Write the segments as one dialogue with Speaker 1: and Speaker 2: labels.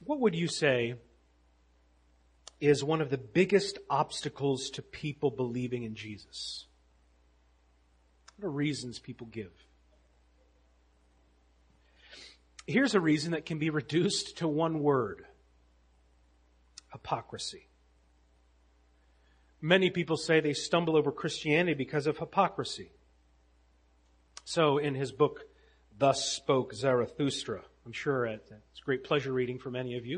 Speaker 1: What would you say is one of the biggest obstacles to people believing in Jesus? What are reasons people give? Here's a reason that can be reduced to one word: hypocrisy. Many people say they stumble over Christianity because of hypocrisy. So in his book, Thus Spoke Zarathustra, I'm sure it's great pleasure reading for many of you,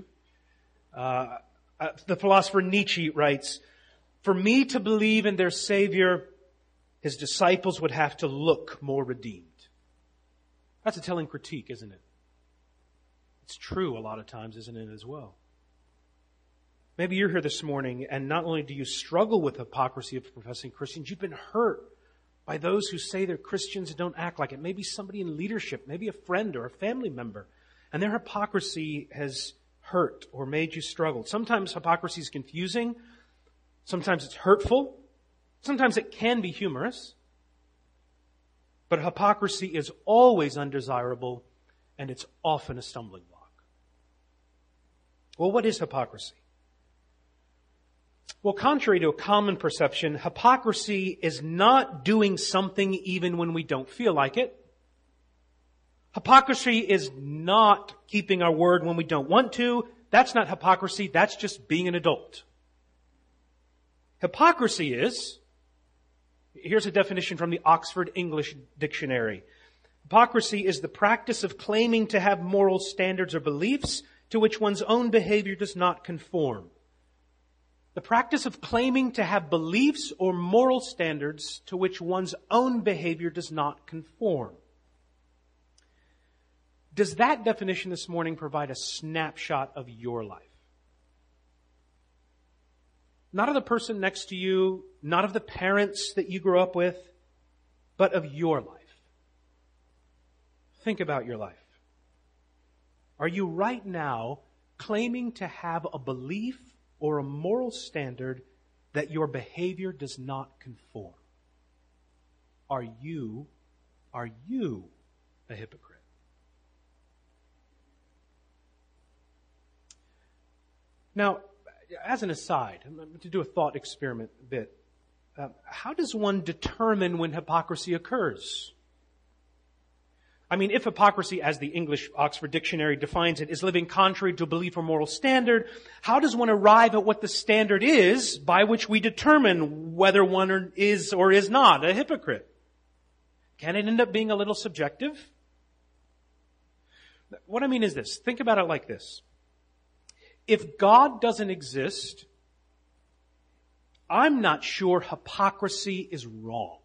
Speaker 1: the philosopher Nietzsche writes, "For me to believe in their Savior, his disciples would have to look more redeemed." That's a telling critique, isn't it? It's true a lot of times, isn't it, as well? Maybe you're here this morning and not only do you struggle with hypocrisy of professing Christians, you've been hurt by those who say they're Christians and don't act like it. Maybe somebody in leadership, maybe a friend or a family member, and their hypocrisy has hurt or made you struggle. Sometimes hypocrisy is confusing. Sometimes it's hurtful. Sometimes it can be humorous. But hypocrisy is always undesirable, and it's often a stumbling block. Well, what is hypocrisy? Well, contrary to a common perception, hypocrisy is not doing something even when we don't feel like it. Hypocrisy is not keeping our word when we don't want to. That's not hypocrisy. That's just being an adult. Hypocrisy is, here's a definition from the Oxford English Dictionary. Hypocrisy is the practice of claiming to have moral standards or beliefs to which one's own behavior does not conform. The practice of claiming to have beliefs or moral standards to which one's own behavior does not conform. Does that definition this morning provide a snapshot of your life? Not of the person next to you, not of the parents that you grew up with, but of your life. Think about your life. Are you right now claiming to have a belief or a moral standard that your behavior does not conform? Are you a hypocrite? Now, as an aside, I'm going to do a thought experiment a bit. How does one determine when hypocrisy occurs? I mean, if hypocrisy, as the English Oxford Dictionary defines it, is living contrary to a belief or moral standard, how does one arrive at what the standard is by which we determine whether one is or is not a hypocrite? Can it end up being a little subjective? What I mean is this. Think about it like this. If God doesn't exist, I'm not sure hypocrisy is wrong.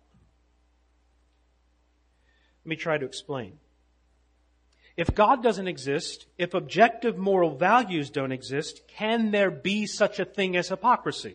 Speaker 1: Let me try to explain. If God doesn't exist, if objective moral values don't exist, can there be such a thing as hypocrisy?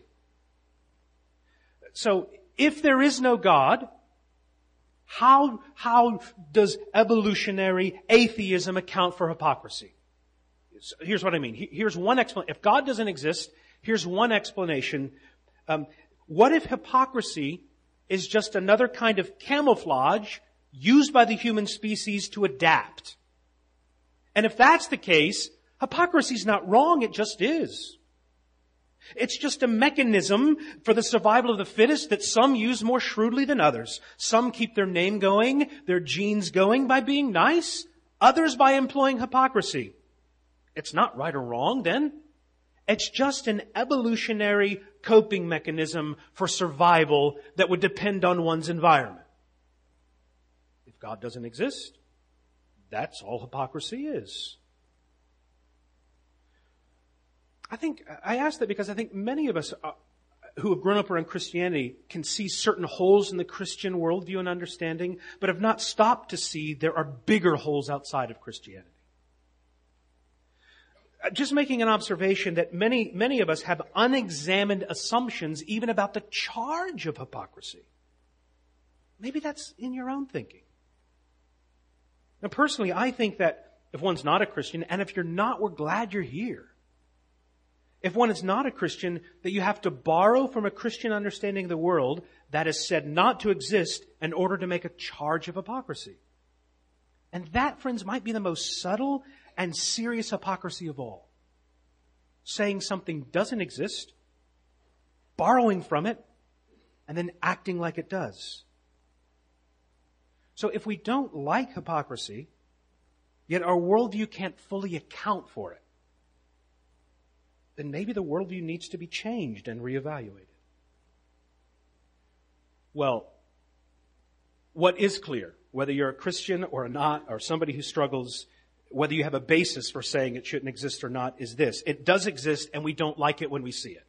Speaker 1: So, if there is no God, how does evolutionary atheism account for hypocrisy? So here's what I mean. Here's one explanation. If God doesn't exist, here's one explanation. What if hypocrisy is just another kind of camouflage used by the human species to adapt? And if that's the case, hypocrisy's not wrong, it just is. It's just a mechanism for the survival of the fittest that some use more shrewdly than others. Some keep their name going, their genes going by being nice, others by employing hypocrisy. It's not right or wrong then. It's just an evolutionary coping mechanism for survival that would depend on one's environment. If God doesn't exist, that's all hypocrisy is. I ask that because I think many of us who have grown up around Christianity can see certain holes in the Christian worldview and understanding, but have not stopped to see there are bigger holes outside of Christianity. Just making an observation that many of us have unexamined assumptions even about the charge of hypocrisy. Maybe that's in your own thinking. Now, personally, I think that if one's not a Christian, and if you're not, we're glad you're here. If one is not a Christian, that you have to borrow from a Christian understanding of the world that is said not to exist in order to make a charge of hypocrisy. And that, friends, might be the most subtle and serious hypocrisy of all. saying something doesn't exist, borrowing from it, and then acting like it does. So if we don't like hypocrisy, yet our worldview can't fully account for it, then maybe the worldview needs to be changed and reevaluated. Well, what is clear, whether you're a Christian or not, or somebody who struggles, whether you have a basis for saying it shouldn't exist or not, is this: it does exist, and we don't like it when we see it.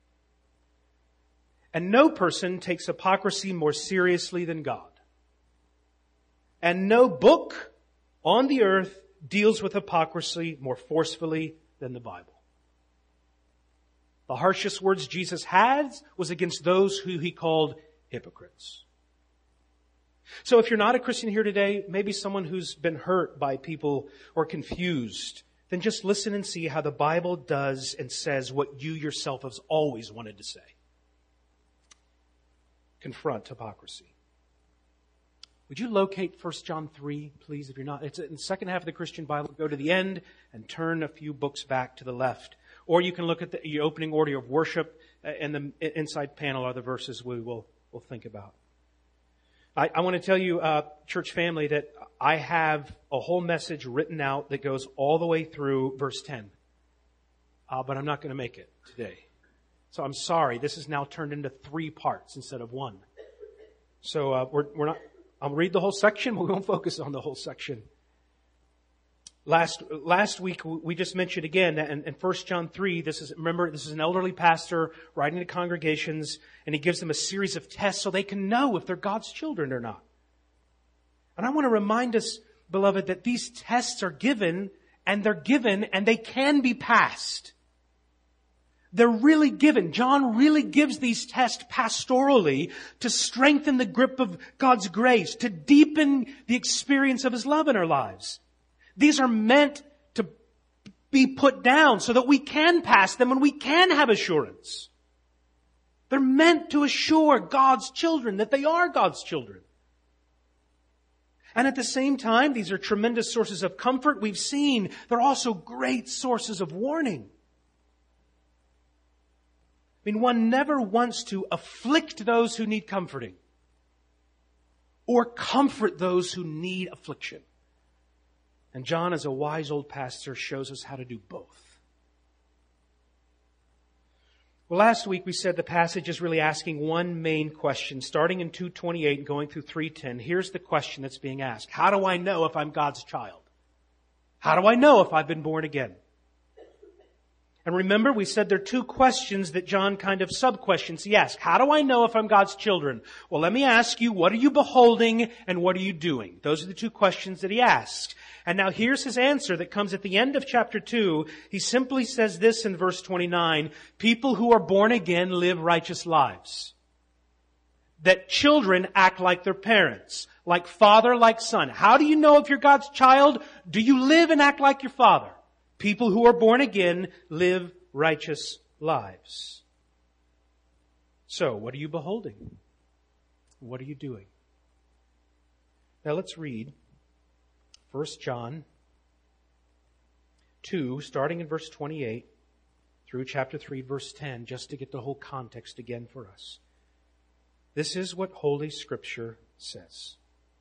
Speaker 1: And no person takes hypocrisy more seriously than God. And no book on the earth deals with hypocrisy more forcefully than the Bible. The harshest words Jesus had was against those who he called hypocrites. So if you're not a Christian here today, maybe someone who's been hurt by people or confused, then just listen and see how the Bible does and says what you yourself have always wanted to say. Confront hypocrisy. Would you locate 1 John 3, please, if you're not? It's in the second half of the Christian Bible. Go to the end and turn a few books back to the left. Or you can look at the opening order of worship, and the inside panel are the verses we'll think about. I want to tell you, church family, that I have a whole message written out that goes all the way through verse 10. But I'm not going to make it today. So I'm sorry. This is now turned into 3 parts instead of 1. So we're not. I'll read the whole section. We won't focus on the whole section. Last week we just mentioned again that in 1 John 3, this is an elderly pastor writing to congregations, and he gives them a series of tests so they can know if they're God's children or not. And I want to remind us, beloved, that these tests are given and they can be passed. They're really given. John really gives these tests pastorally to strengthen the grip of God's grace, to deepen the experience of His love in our lives. These are meant to be put down so that we can pass them and we can have assurance. They're meant to assure God's children that they are God's children. And at the same time, these are tremendous sources of comfort. We've seen they're also great sources of warning. I mean, one never wants to afflict those who need comforting or comfort those who need affliction. And John, as a wise old pastor, shows us how to do both. Well, last week we said the passage is really asking one main question, starting in 2:28 and going through 3:10. Here's the question that's being asked. How do I know if I'm God's child? How do I know if I've been born again? And remember, we said there are 2 questions that John kind of sub-questions he asks. How do I know if I'm God's children? Well, let me ask you, what are you beholding and what are you doing? Those are the 2 questions that he asks. And now here's his answer that comes at the end of chapter 2. He simply says this in verse 29, people who are born again live righteous lives. That children act like their parents, like father, like son. How do you know if you're God's child? Do you live and act like your father? People who are born again live righteous lives. So, what are you beholding? What are you doing? Now let's read 1 John 2, starting in verse 28 through chapter 3, verse 10, just to get the whole context again for us. This is what Holy Scripture says.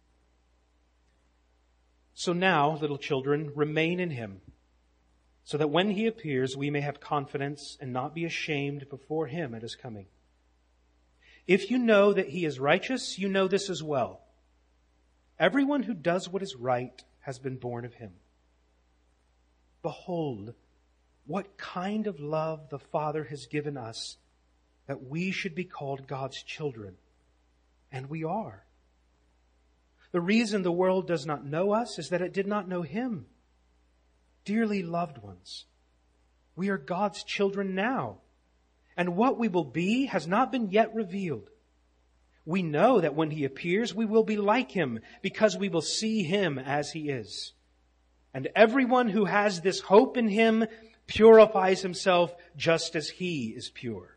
Speaker 1: So now, little children, remain in Him, so that when He appears, we may have confidence and not be ashamed before Him at His coming. If you know that He is righteous, you know this as well. Everyone who does what is right has been born of Him. Behold, what kind of love the Father has given us, that we should be called God's children. And we are. The reason the world does not know us is that it did not know Him. Dearly loved ones, we are God's children now, and what we will be has not been yet revealed. We know that when He appears, we will be like Him, because we will see Him as He is. And everyone who has this hope in Him purifies himself just as He is pure.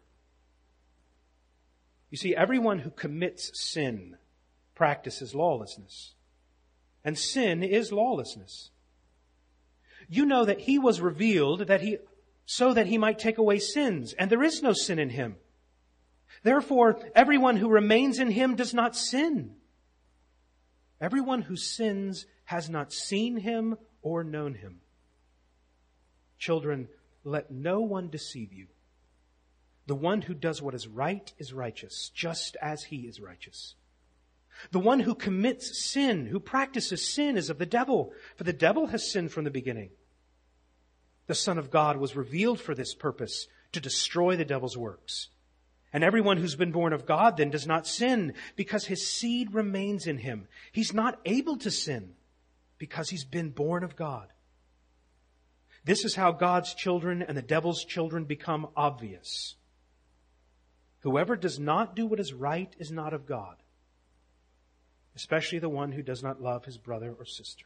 Speaker 1: You see, everyone who commits sin practices lawlessness, and sin is lawlessness. You know that He was revealed, that He so that he might take away sins, and there is no sin in him. Therefore, everyone who remains in him does not sin. Everyone who sins has not seen him or known him. Children, let no one deceive you. The one who does what is right is righteous, just as he is righteous. The one who commits sin, who practices sin, is of the devil, for the devil has sinned from the beginning. The Son of God was revealed for this purpose, to destroy the devil's works. And everyone who's been born of God then does not sin, because his seed remains in him. He's not able to sin, because he's been born of God. This is how God's children and the devil's children become obvious. Whoever does not do what is right is not of God, especially the one who does not love his brother or sister.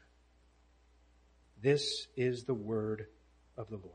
Speaker 1: This is the word of the Lord.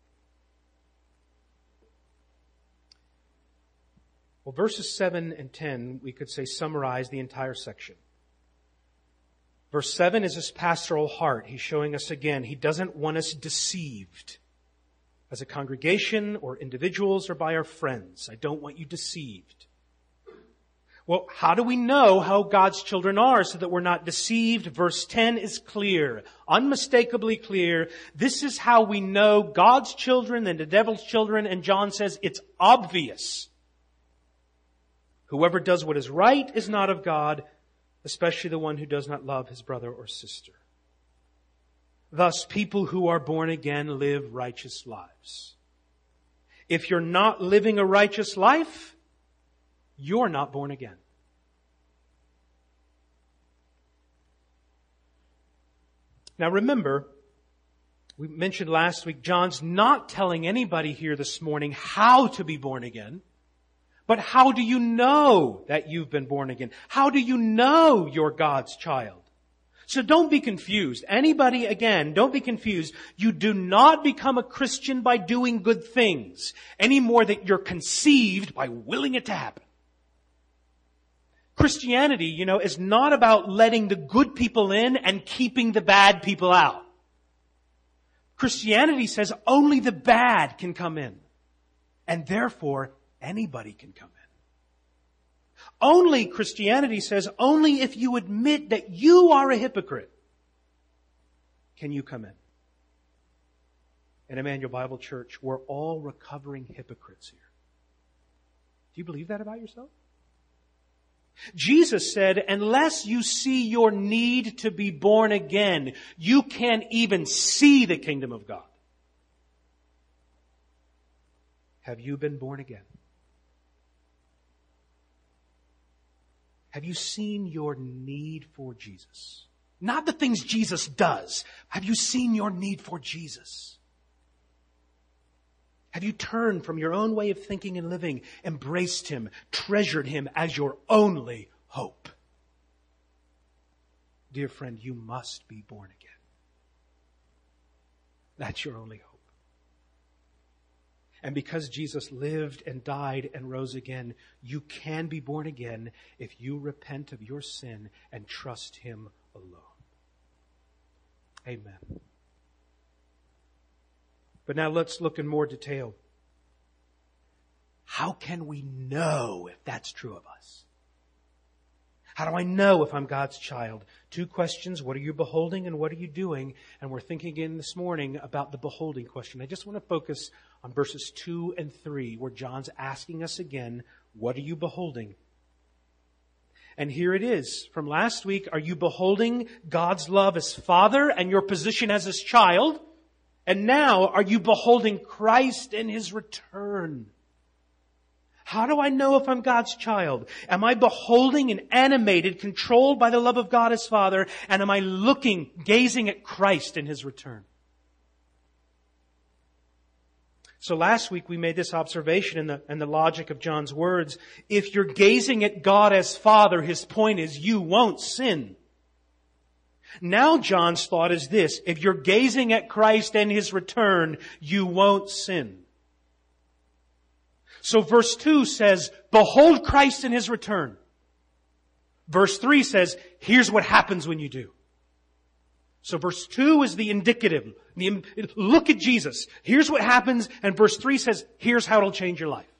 Speaker 1: Well, verses 7 and 10, we could say, summarize the entire section. Verse 7 is his pastoral heart. He's showing us again, he doesn't want us deceived as a congregation or individuals or by our friends. I don't want you deceived. Well, how do we know how God's children are so that we're not deceived? Verse 10 is clear, unmistakably clear. This is how we know God's children and the devil's children, and John says it's obvious. Whoever does what is right is not of God, especially the one who does not love his brother or sister. Thus, people who are born again live righteous lives. If you're not living a righteous life, you're not born again. Now remember, we mentioned last week, John's not telling anybody here this morning how to be born again. But how do you know that you've been born again? How do you know you're God's child? So don't be confused. Anybody, again, don't be confused. You do not become a Christian by doing good things any more than you're conceived by willing it to happen. Christianity, is not about letting the good people in and keeping the bad people out. Christianity says only the bad can come in. And therefore, anybody can come in. Only, Christianity says, only if you admit that you are a hypocrite can you come in. In Emmanuel Bible Church, we're all recovering hypocrites here. Do you believe that about yourself? Jesus said, unless you see your need to be born again, you can't even see the kingdom of God. Have you been born again? Have you seen your need for Jesus? Not the things Jesus does. Have you seen your need for Jesus? Have you turned from your own way of thinking and living, embraced Him, treasured Him as your only hope? Dear friend, you must be born again. That's your only hope. And because Jesus lived and died and rose again, you can be born again if you repent of your sin and trust Him alone. Amen. But now let's look in more detail. How can we know if that's true of us? How do I know if I'm God's child? 2 questions. What are you beholding and what are you doing? And we're thinking again this morning about the beholding question. I just want to focus on verses 2 and 3 where John's asking us again, what are you beholding? And here it is. From last week, are you beholding God's love as Father and your position as His child? And now, are you beholding Christ and His return? How do I know if I'm God's child? Am I beholding and animated, controlled by the love of God as Father? And am I gazing at Christ in His return? So last week we made this observation in the logic of John's words. If you're gazing at God as Father, his point is you won't sin. Now John's thought is this: if you're gazing at Christ and His return, you won't sin. So verse 2 says, behold Christ and His return. Verse 3 says, here's what happens when you do. So verse 2 is the indicative. Look at Jesus. Here's what happens. And verse 3 says, here's how it'll change your life.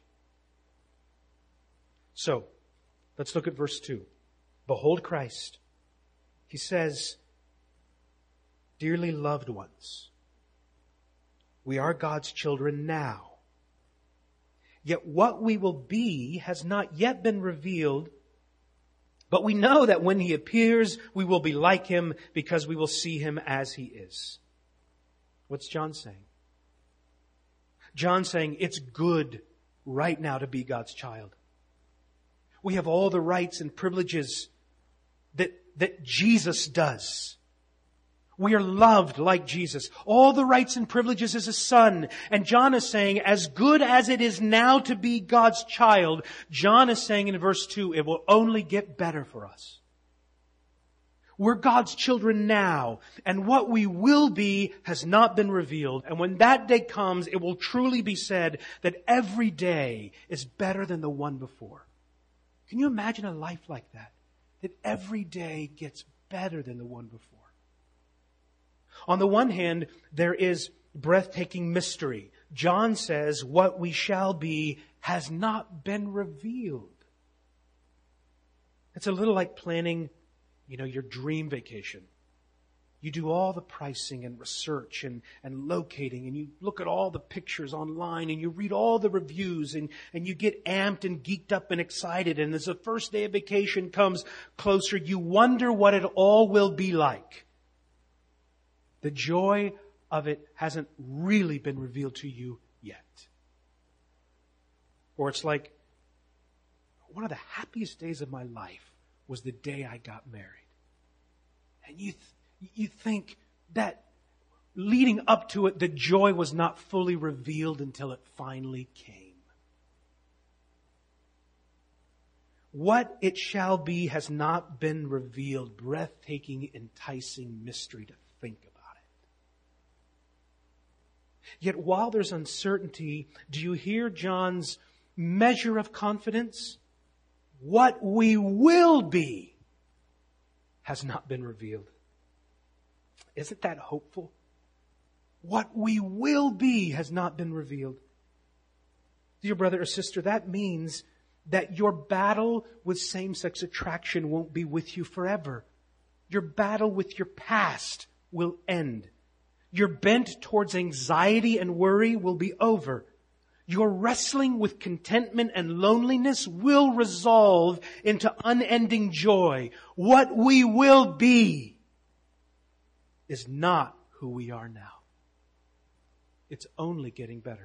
Speaker 1: So, let's look at verse 2. Behold Christ. He says, dearly loved ones, we are God's children now. Yet what we will be has not yet been revealed, but we know that when He appears, we will be like Him because we will see Him as He is. What's John saying? John's saying it's good right now to be God's child. We have all the rights and privileges that Jesus does. We are loved like Jesus. All the rights and privileges as a son. And John is saying, as good as it is now to be God's child, John is saying in verse 2, it will only get better for us. We're God's children now, and what we will be has not been revealed. And when that day comes, it will truly be said that every day is better than the one before. Can you imagine a life like that? That every day gets better than the one before. On the one hand, there is breathtaking mystery. John says what we shall be has not been revealed. It's a little like planning, your dream vacation. You do all the pricing and research and locating, and you look at all the pictures online, and you read all the reviews, and you get amped and geeked up and excited. And as the first day of vacation comes closer, you wonder what it all will be like. The joy of it hasn't really been revealed to you yet. Or it's like, one of the happiest days of my life was the day I got married. And you think that leading up to it, the joy was not fully revealed until it finally came. What it shall be has not been revealed. Breathtaking, enticing mystery to think about. Yet while there's uncertainty, do you hear John's measure of confidence? What we will be has not been revealed. Isn't that hopeful? What we will be has not been revealed. Dear brother or sister, that means that your battle with same-sex attraction won't be with you forever. Your battle with your past will end. Your bent towards anxiety and worry will be over. Your wrestling with contentment and loneliness will resolve into unending joy. What we will be is not who we are now. It's only getting better.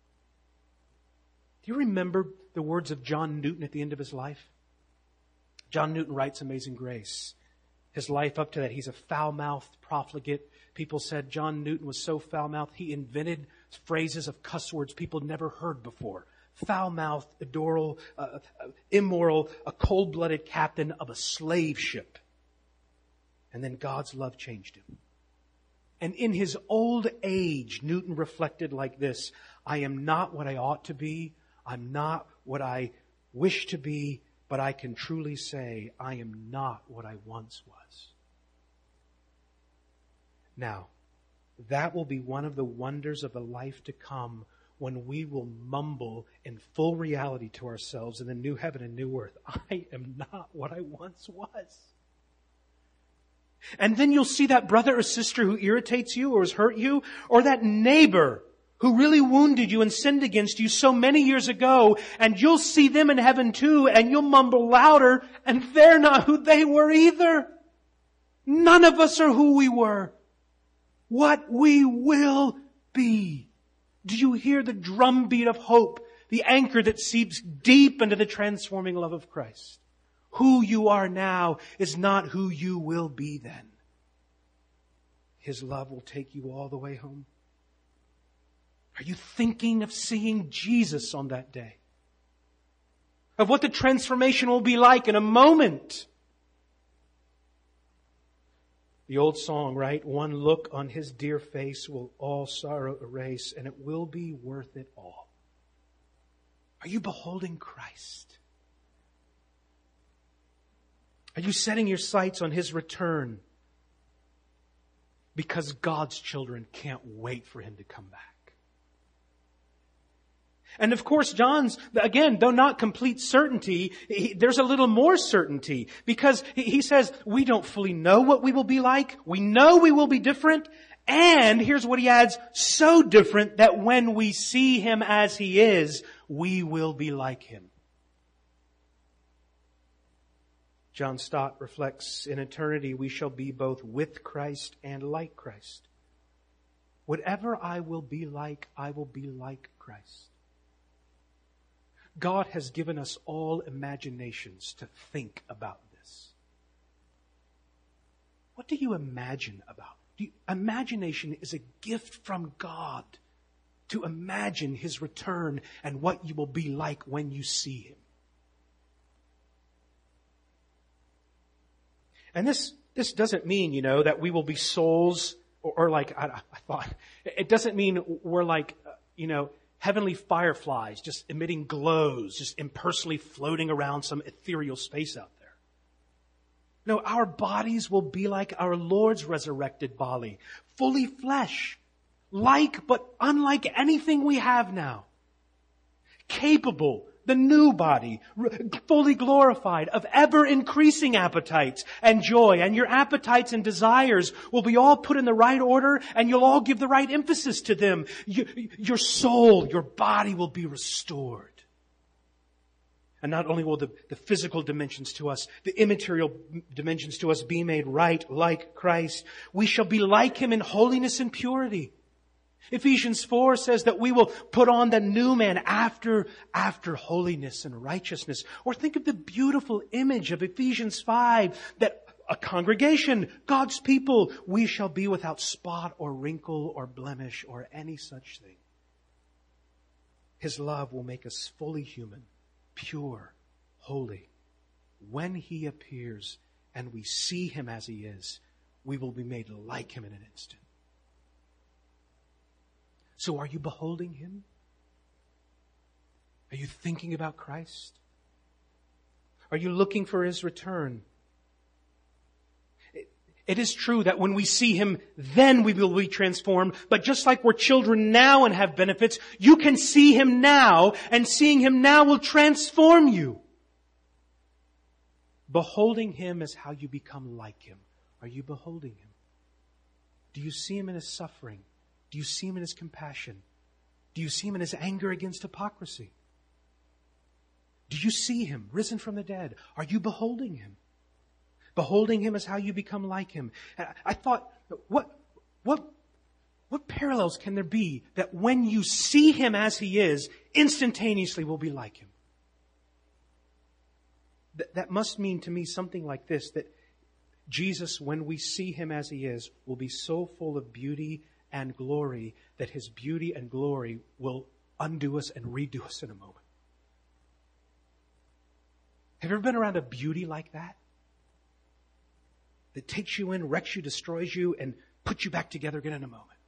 Speaker 1: Do you remember the words of John Newton at the end of his life? John Newton writes Amazing Grace. His life up to that, he's a foul-mouthed profligate. People said John Newton was so foul-mouthed, he invented phrases of cuss words people never heard before. Foul-mouthed, immoral, a cold-blooded captain of a slave ship. And then God's love changed him. And in his old age, Newton reflected like this: I am not what I ought to be. I'm not what I wish to be. But I can truly say, I am not what I once was. Now, that will be one of the wonders of the life to come, when we will mumble in full reality to ourselves in the new heaven and new earth, I am not what I once was. And then you'll see that brother or sister who irritates you or has hurt you, or that neighbor who really wounded you and sinned against you so many years ago, and you'll see them in heaven too, and you'll mumble louder, and they're not who they were either. None of us are who we were. What we will be. Do you hear the drumbeat of hope, the anchor that seeps deep into the transforming love of Christ? Who you are now is not who you will be then. His love will take you all the way home. Are you thinking of seeing Jesus on that day? Of what the transformation will be like in a moment? The old song, right? One look on His dear face will all sorrow erase, and it will be worth it all. Are you beholding Christ? Are you setting your sights on His return? because God's children can't wait for Him to come back. And of course, John's, again, though not complete certainty, there's a little more certainty. Because he says, we don't fully know what we will be like. We know we will be different. And here's what he adds, so different that when we see Him as He is, we will be like Him. John Stott reflects, in eternity we shall be both with Christ and like Christ. Whatever I will be like Christ. God has given us all imaginations to think about this. What do you imagine about? Imagination is a gift from God to imagine His return and what you will be like when you see Him. And this doesn't mean, that we will be souls or like, I thought, it doesn't mean we're like, heavenly fireflies just emitting glows, just impersonally floating around some ethereal space out there. No, our bodies will be like our Lord's resurrected body, fully flesh, like but unlike anything we have now. Capable, the new body, fully glorified, of ever-increasing appetites and joy. And your appetites and desires will be all put in the right order, and you'll all give the right emphasis to them. Your soul, your body will be restored. And not only will the physical dimensions to us, the immaterial dimensions to us be made right like Christ, we shall be like Him in holiness and purity. Ephesians 4 says that we will put on the new man after holiness and righteousness. Or think of the beautiful image of Ephesians 5 that a congregation, God's people, we shall be without spot or wrinkle or blemish or any such thing. His love will make us fully human, pure, holy. When He appears and we see Him as He is, we will be made like Him in an instant. So are you beholding Him? Are you thinking about Christ? Are you looking for His return? It is true that when we see Him, then we will be transformed. But just like we're children now and have benefits, you can see Him now, and seeing Him now will transform you. Beholding Him is how you become like Him. Are you beholding Him? Do you see Him in His suffering? Do you see Him in His compassion? Do you see Him in His anger against hypocrisy? Do you see Him risen from the dead? Are you beholding Him? Beholding Him is how you become like Him. I thought, what parallels can there be that when you see Him as He is, instantaneously will be like Him? That must mean to me something like this, that Jesus, when we see Him as He is, will be so full of beauty and glory that His beauty and glory will undo us and redo us in a moment. Have you ever been around a beauty like that? That takes you in, wrecks you, destroys you, and puts you back together again in a moment.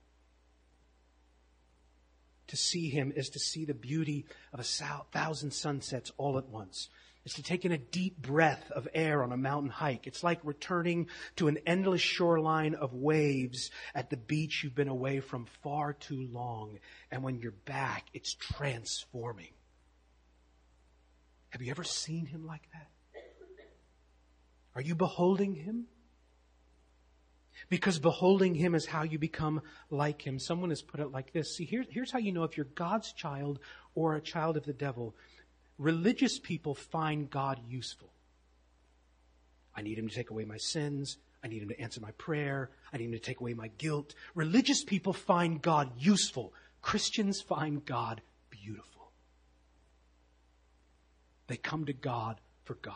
Speaker 1: To see Him is to see the beauty of 1,000 sunsets all at once. It's to take in a deep breath of air on a mountain hike. It's like returning to an endless shoreline of waves at the beach you've been away from far too long. And when you're back, it's transforming. Have you ever seen Him like that? Are you beholding Him? Because beholding Him is how you become like Him. Someone has put it like this. See, here's how you know if you're God's child or a child of the devil. Religious people find God useful. I need Him to take away my sins. I need Him to answer my prayer. I need Him to take away my guilt. Religious people find God useful. Christians find God beautiful. They come to God for God.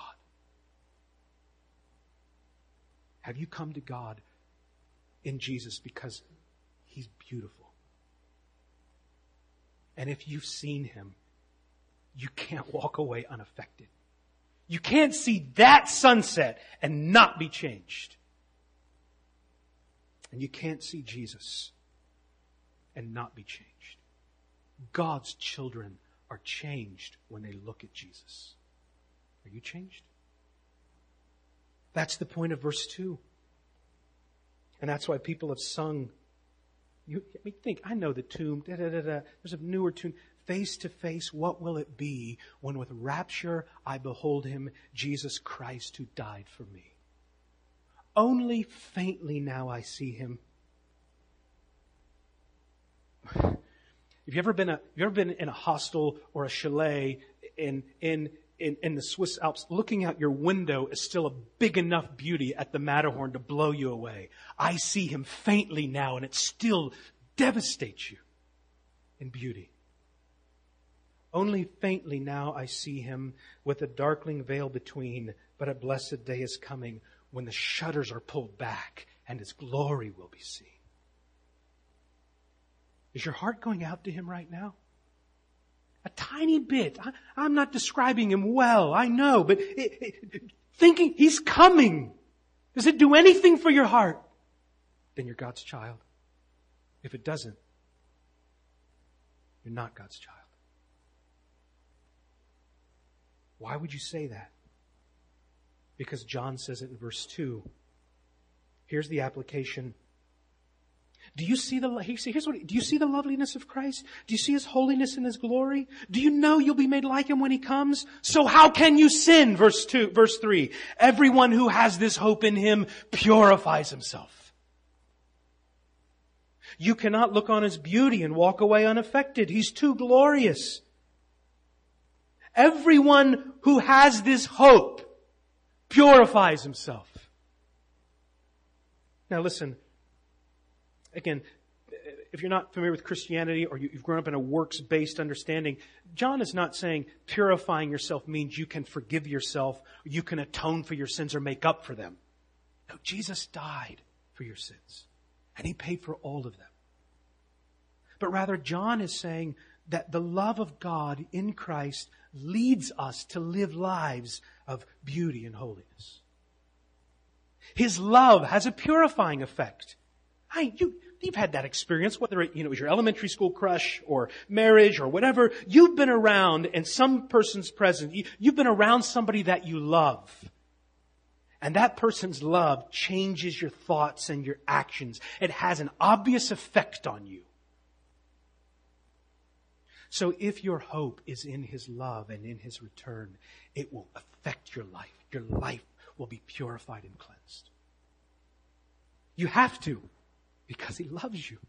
Speaker 1: Have you come to God in Jesus because He's beautiful? And if you've seen Him, you can't walk away unaffected. You can't see that sunset and not be changed. And you can't see Jesus and not be changed. God's children are changed when they look at Jesus. Are you changed? That's the point of verse 2. And that's why people have sung. I know the tune. There's a newer tune. Face to face, what will it be when with rapture I behold Him, Jesus Christ, who died for me? Only faintly now I see Him. Have you ever been in a hostel or a chalet in the Swiss Alps? Looking out your window is still a big enough beauty at the Matterhorn to blow you away. I see Him faintly now, and it still devastates you in beauty. Only faintly now I see Him, with a darkling veil between, but a blessed day is coming when the shutters are pulled back and His glory will be seen. Is your heart going out to Him right now? A tiny bit. I'm not describing Him well, I know, but thinking He's coming, does it do anything for your heart? Then you're God's child. If it doesn't, you're not God's child. Why would you say that? Because John says it in verse 2. Here's the application. Do you see the loveliness of Christ? Do you see His holiness and His glory? Do you know you'll be made like Him when He comes? So how can you sin? Verse 3. Everyone who has this hope in Him purifies himself. You cannot look on His beauty and walk away unaffected. He's too glorious. Everyone who has this hope purifies himself. Now listen, again, if you're not familiar with Christianity or you've grown up in a works-based understanding, John is not saying purifying yourself means you can forgive yourself, or you can atone for your sins or make up for them. No, Jesus died for your sins, and He paid for all of them. But rather, John is saying that the love of God in Christ leads us to live lives of beauty and holiness. His love has a purifying effect. You've had that experience, whether it was your elementary school crush or marriage or whatever. You've been around in some person's presence. You've been around somebody that you love. And that person's love changes your thoughts and your actions. It has an obvious effect on you. So if your hope is in His love and in His return, it will affect your life. Your life will be purified and cleansed. You have to, because He loves you.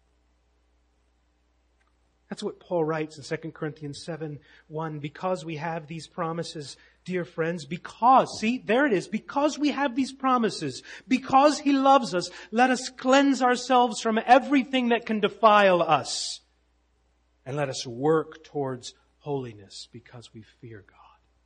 Speaker 1: That's what Paul writes in 2 Corinthians 7:1. Because we have these promises, dear friends, because we have these promises, because He loves us, let us cleanse ourselves from everything that can defile us. And let us work towards holiness because we fear God.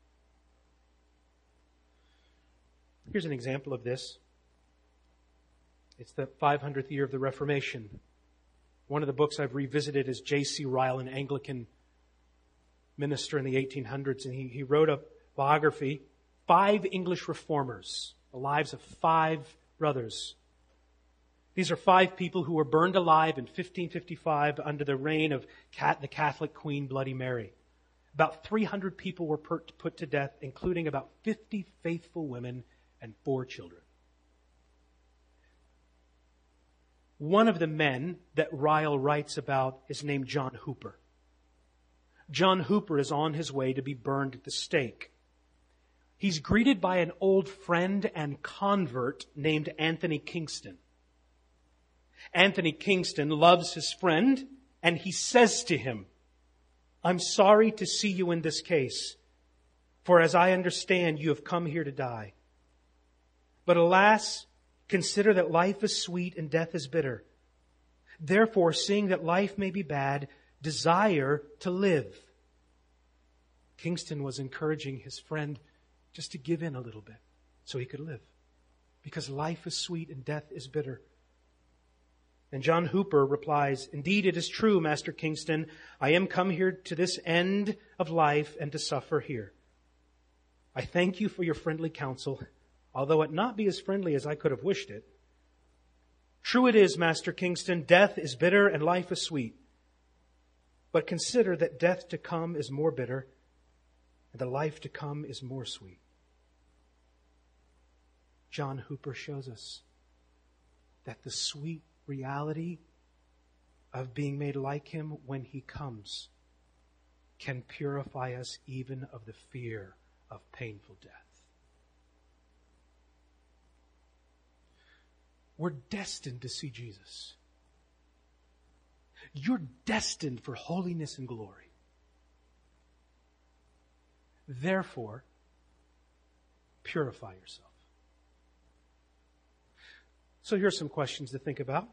Speaker 1: Here's an example of this. It's the 500th year of the Reformation. One of the books I've revisited is J.C. Ryle, an Anglican minister in the 1800s, and he wrote a biography, 5 English reformers, the lives of 5 brothers. These are 5 people who were burned alive in 1555 under the reign of the Catholic Queen Bloody Mary. About 300 people were put to death, including about 50 faithful women and 4 children. One of the men that Ryle writes about is named John Hooper. John Hooper is on his way to be burned at the stake. He's greeted by an old friend and convert named Anthony Kingston. Anthony Kingston loves his friend, and he says to him, "I'm sorry to see you in this case, for as I understand, you have come here to die. But alas, consider that life is sweet and death is bitter. Therefore, seeing that life may be bad, desire to live." Kingston was encouraging his friend just to give in a little bit so he could live. Because life is sweet and death is bitter. And John Hooper replies, "Indeed, it is true, Master Kingston. I am come here to this end of life and to suffer here. I thank you for your friendly counsel, although it not be as friendly as I could have wished it. True it is, Master Kingston, death is bitter and life is sweet. But consider that death to come is more bitter, and the life to come is more sweet." John Hooper shows us that the sweet reality of being made like Him when He comes can purify us even of the fear of painful death. We're destined to see Jesus. You're destined for holiness and glory. Therefore, purify yourself. So here's some questions to think about.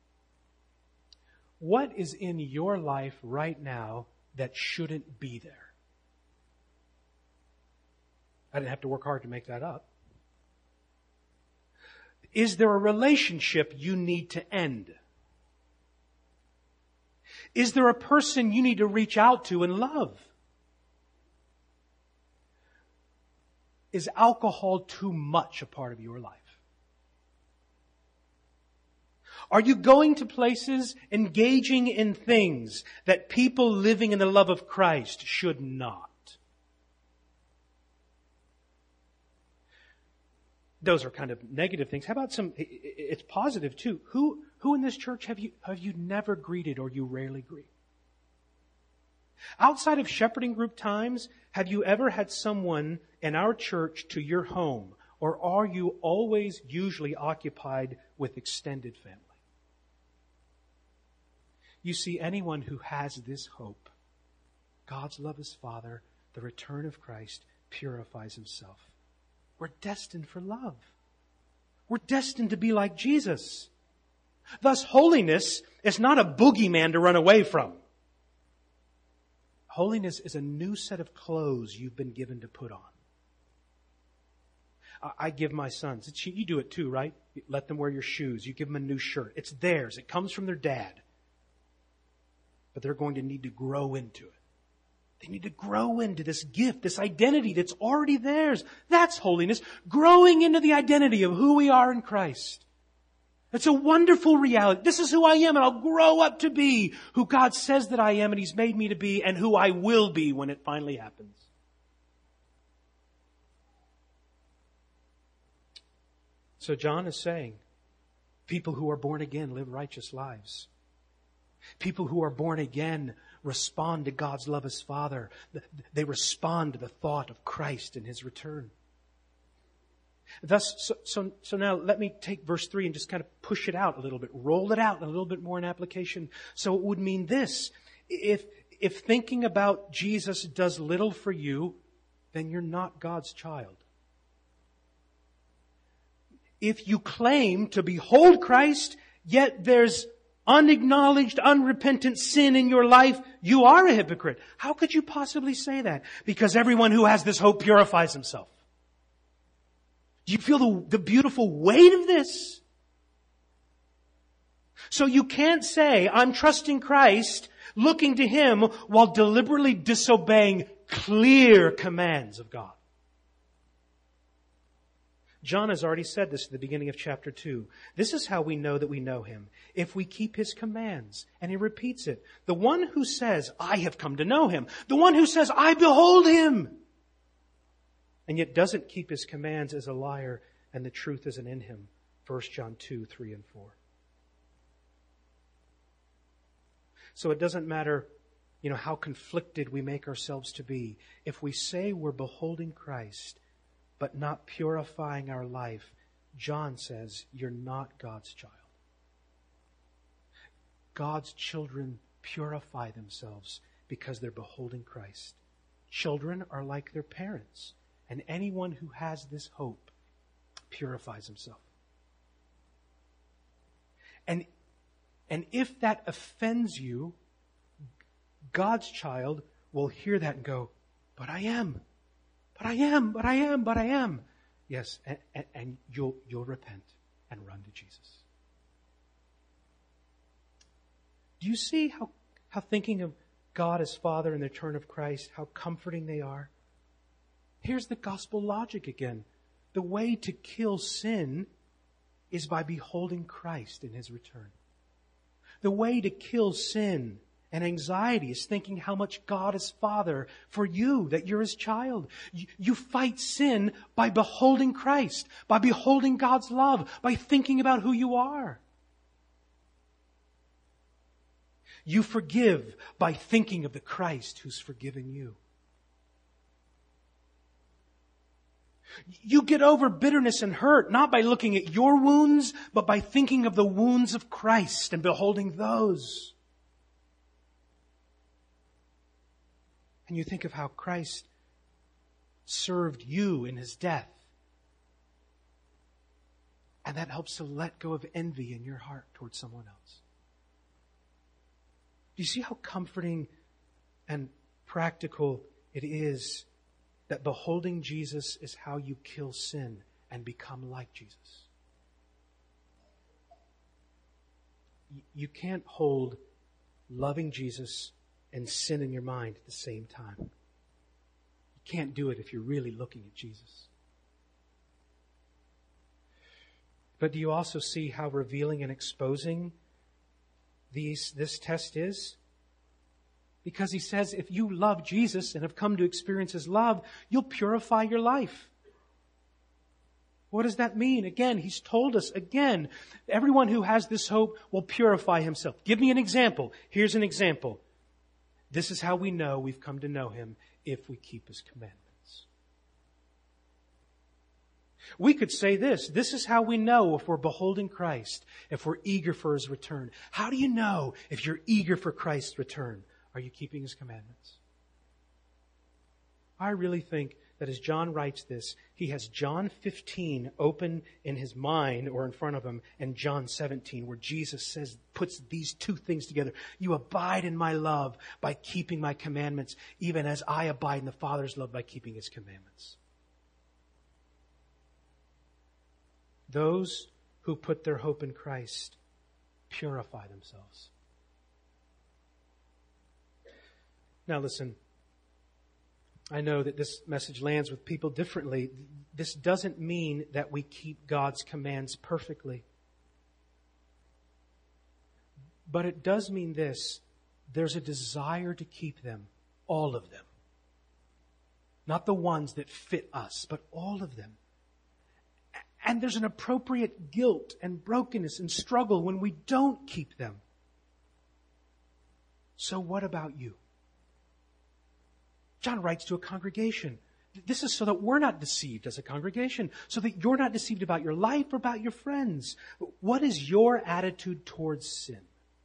Speaker 1: What is in your life right now that shouldn't be there? I didn't have to work hard to make that up. Is there a relationship you need to end? Is there a person you need to reach out to and love? Is alcohol too much a part of your life? Are you going to places, engaging in things that people living in the love of Christ should not? Those are kind of negative things. How about it's positive too. Who in this church have you never greeted or you rarely greet? Outside of shepherding group times, have you ever had someone in our church to your home, or are you always usually occupied with extended family? You see, anyone who has this hope, God's love as Father, the return of Christ, purifies himself. We're destined for love. We're destined to be like Jesus. Thus, holiness is not a boogeyman to run away from. Holiness is a new set of clothes you've been given to put on. I give my sons, you do it too, right? You let them wear your shoes. You give them a new shirt. It's theirs. It comes from their dad. But they're going to need to grow into it. They need to grow into this gift, this identity that's already theirs. That's holiness. Growing into the identity of who we are in Christ. It's a wonderful reality. This is who I am, and I'll grow up to be who God says that I am and He's made me to be, and who I will be when it finally happens. So John is saying, people who are born again live righteous lives. People who are born again respond to God's love as Father. They respond to the thought of Christ and His return. Thus, so now let me take verse 3 and just kind of push it out a little bit, roll it out a little bit more in application. So it would mean this: if thinking about Jesus does little for you, then you're not God's child. If you claim to behold Christ, yet there's unacknowledged, unrepentant sin in your life, you are a hypocrite. How could you possibly say that? Because everyone who has this hope purifies himself. Do you feel the beautiful weight of this? So you can't say, I'm trusting Christ, looking to Him, while deliberately disobeying clear commands of God. John has already said this at the beginning of chapter 2. This is how we know that we know Him, if we keep His commands. And he repeats it. The one who says, I have come to know Him. The one who says, I behold Him. And yet doesn't keep His commands is a liar, and the truth isn't in him. 1 John 2, 3 and 4. So it doesn't matter, how conflicted we make ourselves to be. If we say we're beholding Christ, but not purifying our life, John says, you're not God's child. God's children purify themselves because they're beholding Christ. Children are like their parents, and anyone who has this hope purifies himself. And if that offends you, God's child will hear that and go, but I am. Yes, and you'll repent and run to Jesus. Do you see how thinking of God as Father and the return of Christ, how comforting they are? Here's the gospel logic again. The way to kill sin is by beholding Christ in His return. The way to kill sin and anxiety is thinking how much God is Father for you, that you're His child. You fight sin by beholding Christ, by beholding God's love, by thinking about who you are. You forgive by thinking of the Christ who's forgiven you. You get over bitterness and hurt not by looking at your wounds, but by thinking of the wounds of Christ and beholding those. And you think of how Christ served you in His death. And that helps to let go of envy in your heart towards someone else. Do you see how comforting and practical it is that beholding Jesus is how you kill sin and become like Jesus? You can't hold loving Jesus and sin in your mind at the same time. You can't do it if you're really looking at Jesus. But do you also see how revealing and exposing this test is? Because He says if you love Jesus and have come to experience His love, you'll purify your life. What does that mean? Again, He's told us again, everyone who has this hope will purify himself. Give me an example. Here's an example. This is how we know we've come to know Him, if we keep His commandments. We could say this is how we know if we're beholding Christ, if we're eager for His return. How do you know if you're eager for Christ's return? Are you keeping His commandments? I really think that as John writes this, he has John 15 open in his mind or in front of him, and John 17, where Jesus puts these two things together. You abide in my love by keeping my commandments, even as I abide in the Father's love by keeping His commandments. Those who put their hope in Christ purify themselves. Now listen, I know that this message lands with people differently. This doesn't mean that we keep God's commands perfectly. But it does mean this: there's a desire to keep them, all of them. Not the ones that fit us, but all of them. And there's an appropriate guilt and brokenness and struggle when we don't keep them. So what about you? John writes to a congregation. This is so that we're not deceived as a congregation, so that you're not deceived about your life or about your friends. What is your attitude towards sin?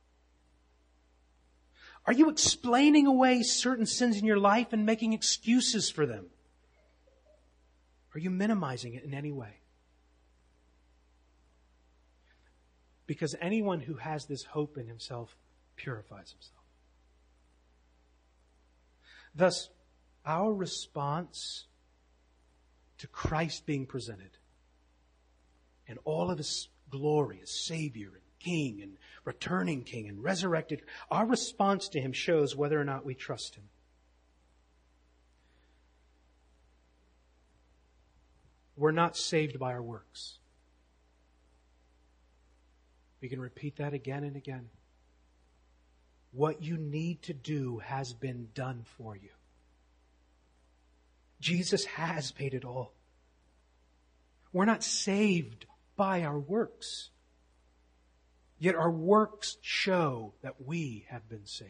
Speaker 1: Are you explaining away certain sins in your life and making excuses for them? Are you minimizing it in any way? Because anyone who has this hope in himself purifies himself. Thus, our response to Christ being presented in all of His glory as Savior and King and returning King and resurrected, our response to Him shows whether or not we trust Him. We're not saved by our works. We can repeat that again and again. What you need to do has been done for you. Jesus has paid it all. We're not saved by our works. Yet our works show that we have been saved.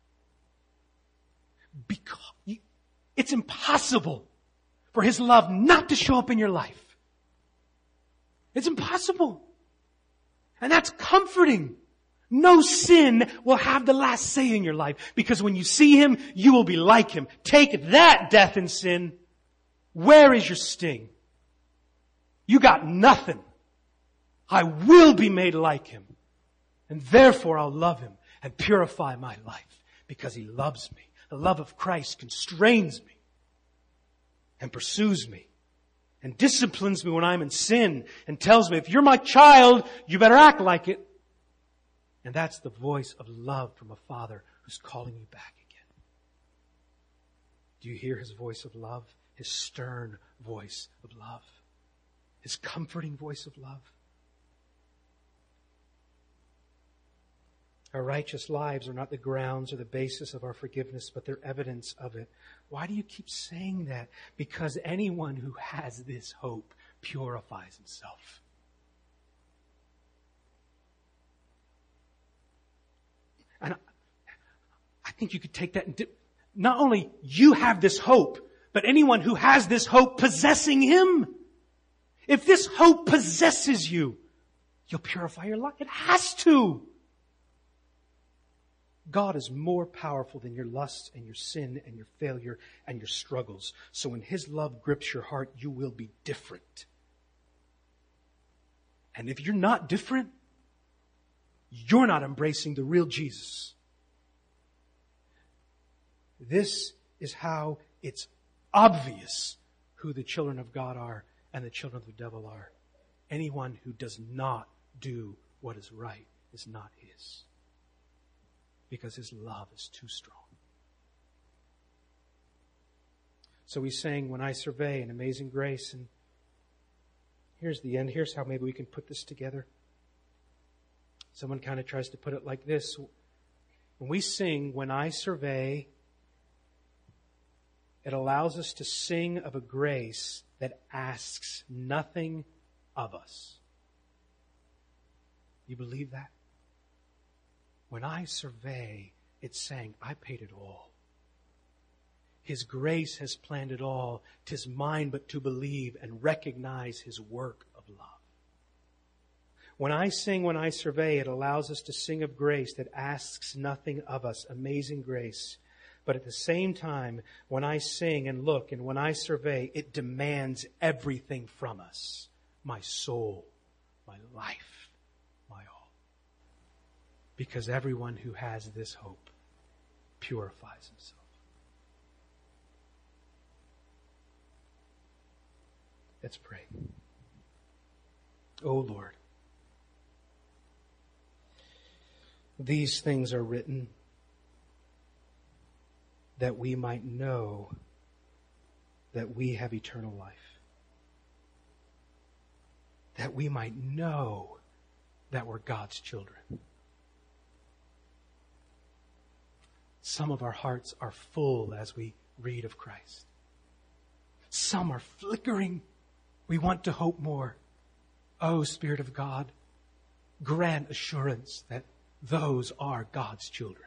Speaker 1: Because it's impossible for His love not to show up in your life. It's impossible. And that's comforting. No sin will have the last say in your life, because when you see Him, you will be like Him. Take that, death and sin. Where is your sting? You got nothing. I will be made like Him. And therefore I'll love Him and purify my life, because He loves me. The love of Christ constrains me and pursues me and disciplines me when I'm in sin and tells me, if you're my child, you better act like it. And that's the voice of love from a Father who's calling you back again. Do you hear His voice of love? His stern voice of love. His comforting voice of love. Our righteous lives are not the grounds or the basis of our forgiveness, but they're evidence of it. Why do you keep saying that? Because anyone who has this hope purifies himself. And I think you could take that and not only you have this hope, but anyone who has this hope possessing Him. If this hope possesses you, you'll purify your life. It has to. God is more powerful than your lust and your sin and your failure and your struggles. So when His love grips your heart, you will be different. And if you're not different, you're not embracing the real Jesus. This is how it's obvious who the children of God are and the children of the devil are. Anyone who does not do what is right is not His. Because His love is too strong. So we sang, "When I survey an amazing grace," and here's the end. Here's how maybe we can put this together. Someone kind of tries to put it like this. When we sing, "When I survey," it allows us to sing of a grace that asks nothing of us. You believe that? When I survey, it's saying, I paid it all. His grace has planned it all. 'Tis mine but to believe and recognize His work of love. When I sing, when I survey, it allows us to sing of grace that asks nothing of us. Amazing grace. But at the same time, when I sing and look and when I survey, it demands everything from us. My soul, my life, my all. Because everyone who has this hope purifies himself. Let's pray. O Lord, these things are written that we might know that we have eternal life. That we might know that we're God's children. Some of our hearts are full as we read of Christ. Some are flickering. We want to hope more. Oh, Spirit of God, grant assurance that those are God's children.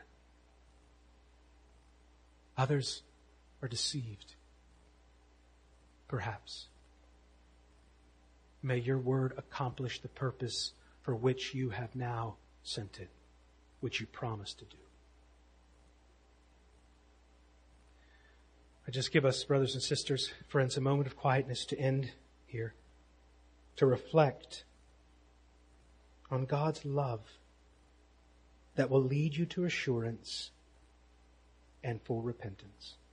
Speaker 1: Others are deceived. Perhaps. May your word accomplish the purpose for which you have now sent it, which you promised to do. I just give us, brothers and sisters, friends, a moment of quietness to end here, to reflect on God's love that will lead you to assurance and full repentance.